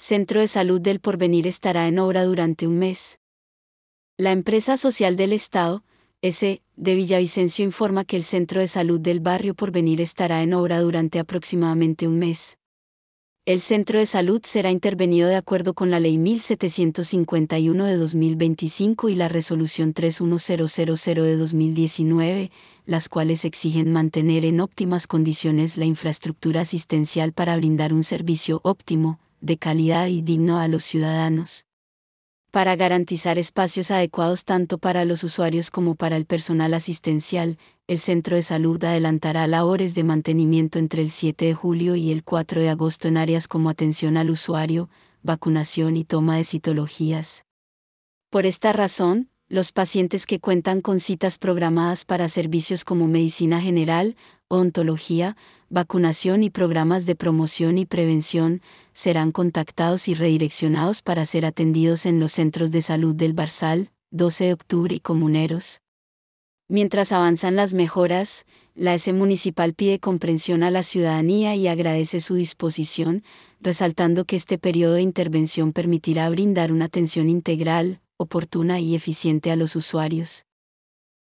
Centro de Salud del Porvenir estará en obra durante un mes. La empresa social del Estado, S. de Villavicencio informa que el Centro de Salud del Barrio Porvenir estará en obra durante aproximadamente un mes. El centro de salud será intervenido de acuerdo con la Ley 1751 de 2025 y la Resolución 31000 de 2019, las cuales exigen mantener en óptimas condiciones la infraestructura asistencial para brindar un servicio óptimo, de calidad y digno a los ciudadanos. Para garantizar espacios adecuados tanto para los usuarios como para el personal asistencial, el Centro de Salud adelantará labores de mantenimiento entre el 7 de julio y el 4 de agosto en áreas como atención al usuario, vacunación y toma de citologías. Por esta razón, los pacientes que cuentan con citas programadas para servicios como medicina general, odontología, vacunación y programas de promoción y prevención, serán contactados y redireccionados para ser atendidos en los centros de salud del Barzal, 12 de octubre y Comuneros. Mientras avanzan las mejoras, la S municipal pide comprensión a la ciudadanía y agradece su disposición, resaltando que este periodo de intervención permitirá brindar una atención integral, oportuna y eficiente a los usuarios.